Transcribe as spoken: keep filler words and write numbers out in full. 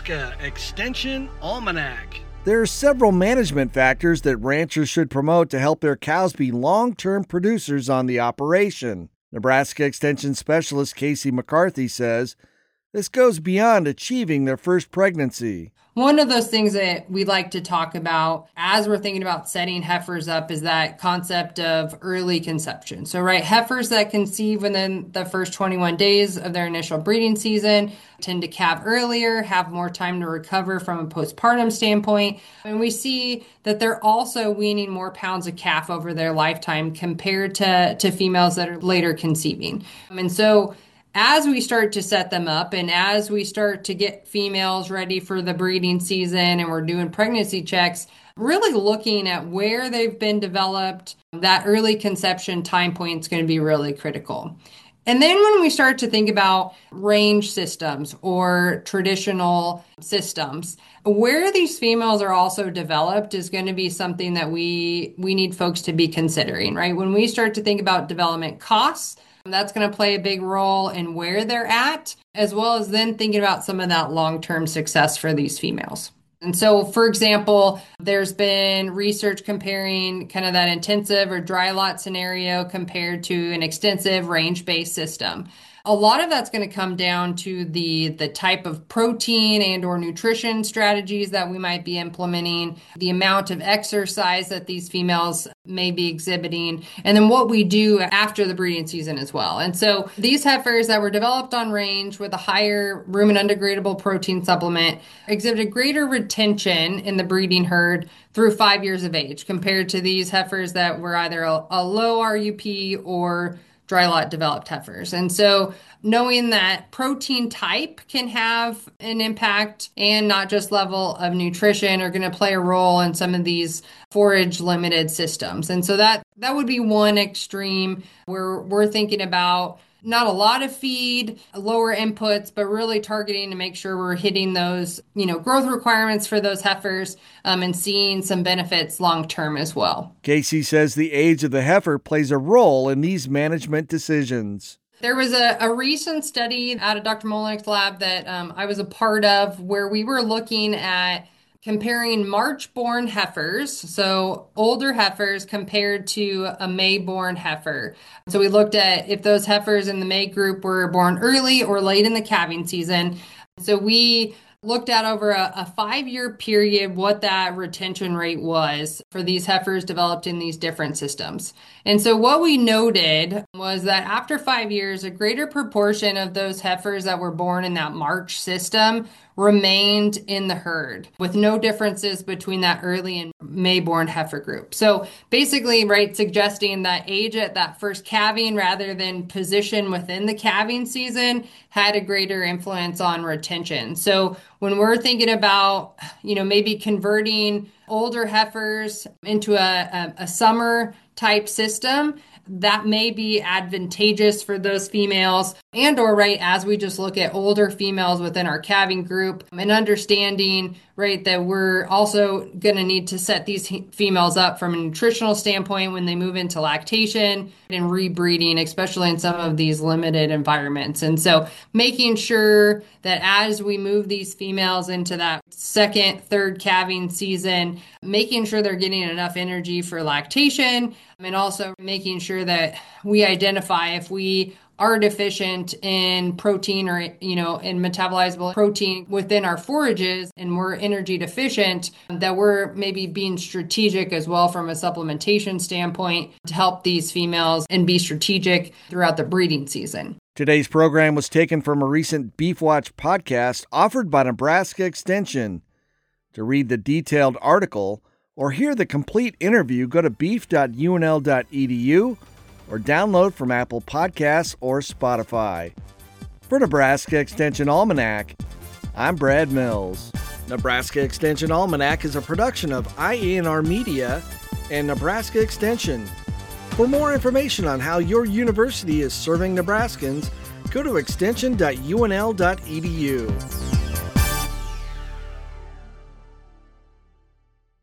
Nebraska Extension Almanac. There are several management factors that ranchers should promote to help their cows be long-term producers on the operation. Nebraska Extension Specialist Casey McCarthy says this goes beyond achieving their first pregnancy. One of those things that we like to talk about as we're thinking about setting heifers up is that concept of early conception. So, right, heifers that conceive within the first twenty-one days of their initial breeding season tend to calve earlier, have more time to recover from a postpartum standpoint. And we see that they're also weaning more pounds of calf over their lifetime compared to, to females that are later conceiving. And so as we start to set them up and as we start to get females ready for the breeding season and we're doing pregnancy checks, really looking at where they've been developed, that early conception time point is going to be really critical. And then when we start to think about range systems or traditional systems, where these females are also developed is going to be something that we, we need folks to be considering, right? When we start to think about development costs, that's going to play a big role in where they're at, as well as then thinking about some of that long-term success for these females. And so, for example, there's been research comparing kind of that intensive or dry lot scenario compared to an extensive range-based system. A lot of that's going to come down to the, the type of protein and or nutrition strategies that we might be implementing, the amount of exercise that these females may be exhibiting, and then what we do after the breeding season as well. And so these heifers that were developed on range with a higher rumen undegradable protein supplement exhibited greater retention in the breeding herd through five years of age compared to these heifers that were either a, a low R U P or dry lot developed heifers. And so knowing that protein type can have an impact and not just level of nutrition are going to play a role in some of these forage limited systems. And so that, that would be one extreme where we're thinking about not a lot of feed, lower inputs, but really targeting to make sure we're hitting those, you know, growth requirements for those heifers um, and seeing some benefits long term as well. Casey says the age of the heifer plays a role in these management decisions. There was a, a recent study out of Doctor Molnick's lab that um, I was a part of where we were looking at comparing March-born heifers, so older heifers compared to a May-born heifer. So we looked at if those heifers in the May group were born early or late in the calving season. So we looked at over a, a five-year period what that retention rate was for these heifers developed in these different systems. And so what we noted was that after five years, a greater proportion of those heifers that were born in that March system remained in the herd with no differences between that early and May-born heifer group. So basically, right, suggesting that age at that first calving rather than position within the calving season had a greater influence on retention. So when we're thinking about, you know, maybe converting older heifers into a, a, a summer type system, that may be advantageous for those females and or right as we just look at older females within our calving group and understanding right that we're also going to need to set these females up from a nutritional standpoint when they move into lactation and rebreeding, especially in some of these limited environments. And so making sure that as we move these females into that second, third calving season, making sure they're getting enough energy for lactation and also making sure that we identify if we are deficient in protein or, you know, in metabolizable protein within our forages and we're energy deficient, that we're maybe being strategic as well from a supplementation standpoint to help these females and be strategic throughout the breeding season. Today's program was taken from a recent Beef Watch podcast offered by Nebraska Extension. To read the detailed article or hear the complete interview, go to beef dot u n l dot e d u or download from Apple Podcasts or Spotify. For Nebraska Extension Almanac, I'm Brad Mills. Nebraska Extension Almanac is a production of I A N R Media and Nebraska Extension. For more information on how your university is serving Nebraskans, go to extension dot u n l dot e d u.